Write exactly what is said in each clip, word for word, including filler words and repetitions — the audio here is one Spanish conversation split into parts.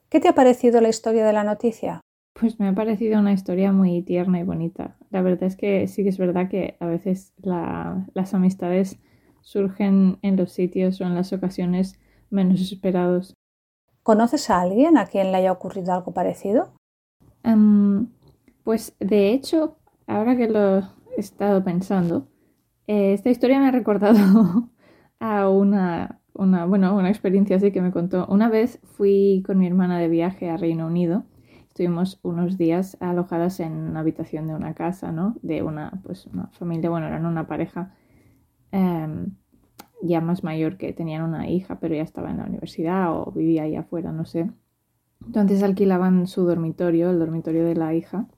¿Qué te ha parecido la historia de la noticia? Pues me ha parecido una historia muy tierna y bonita. La verdad es que sí que es verdad que a veces la, las amistades surgen en los sitios o en las ocasiones menos esperados. ¿Conoces a alguien a quien le haya ocurrido algo parecido? Um, pues de hecho, ahora que lo he estado pensando, eh, esta historia me ha recordado a una, una, bueno, una experiencia así que me contó. Una vez fui con mi hermana de viaje a Reino Unido. Estuvimos unos días alojadas en una habitación de una casa, ¿no? De una, pues, una familia, bueno, eran una pareja eh, ya más mayor que tenían una hija, pero ya estaba en la universidad o vivía ahí afuera, no sé. Entonces alquilaban su dormitorio, el dormitorio de la hija.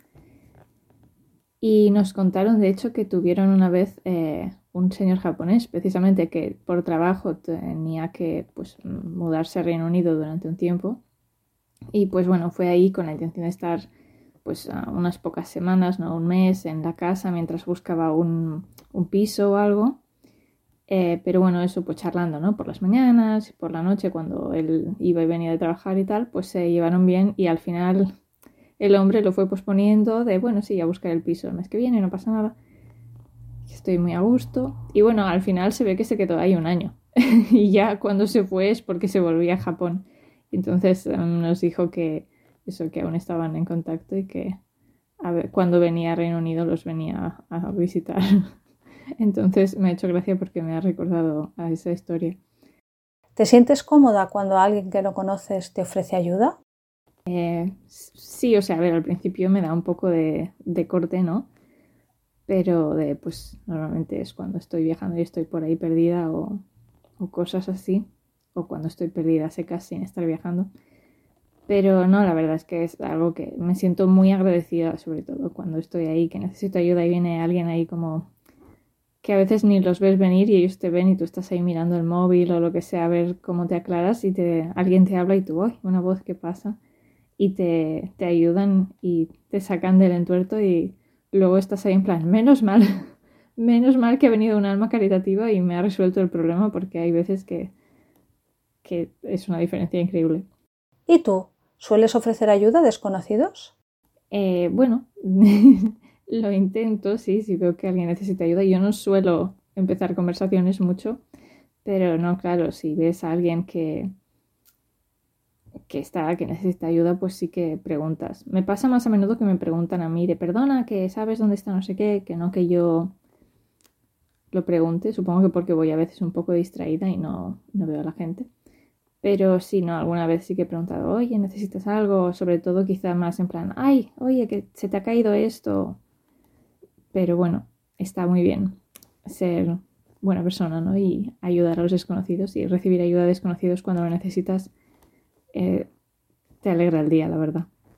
Y nos contaron, de hecho, que tuvieron una vez eh, un señor japonés, precisamente que por trabajo tenía que pues, mudarse a Reino Unido durante un tiempo. Y pues bueno, fue ahí con la intención de estar pues unas pocas semanas, no un mes, en la casa mientras buscaba un, un piso o algo. Eh, pero bueno, eso pues charlando, ¿no? Por las mañanas, por la noche, cuando él iba y venía de trabajar y tal, pues se llevaron bien y al final el hombre lo fue posponiendo de, bueno, sí, a buscar el piso el mes que viene, no pasa nada. Estoy muy a gusto. Y bueno, al final se ve que se quedó ahí un año. Y ya cuando se fue es porque se volvía a Japón. Y entonces um, nos dijo que eso, que aún estaban en contacto y que a ver, cuando venía a Reino Unido los venía a, a visitar. Entonces me ha hecho gracia porque me ha recordado a esa historia. ¿Te sientes cómoda cuando alguien que no conoces te ofrece ayuda? Eh, sí, o sea, a ver, al principio me da un poco de, de corte, ¿no? Pero de, pues normalmente es cuando estoy viajando y estoy por ahí perdida o, o cosas así, o cuando estoy perdida a secas sin estar viajando. Pero no, la verdad es que es algo que me siento muy agradecida, sobre todo cuando estoy ahí, que necesito ayuda y viene alguien ahí como que a veces ni los ves venir y ellos te ven y tú estás ahí mirando el móvil o lo que sea a ver cómo te aclaras y te, alguien te habla y tú, ¡ay! Una voz que pasa y te, te ayudan y te sacan del entuerto y luego estás ahí en plan, menos mal, menos mal que ha venido un alma caritativa y me ha resuelto el problema porque hay veces que, que es una diferencia increíble. ¿Y tú? ¿Sueles ofrecer ayuda a desconocidos? Eh, bueno, lo intento, sí, si veo que alguien necesita ayuda. Yo no suelo empezar conversaciones mucho, pero no, claro, si ves a alguien que, que está, que necesita ayuda, pues sí que preguntas. Me pasa más a menudo que me preguntan a mí de perdona, que sabes dónde está no sé qué, que no que yo lo pregunte. Supongo que porque voy a veces un poco distraída y no, no veo a la gente. Pero sí, no, alguna vez sí que he preguntado, oye, ¿necesitas algo? Sobre todo quizá más en plan, ay, oye, que se te ha caído esto. Pero bueno, está muy bien ser buena persona, ¿no? Y ayudar a los desconocidos y recibir ayuda de desconocidos cuando lo necesitas, eh, te alegra el día, la verdad.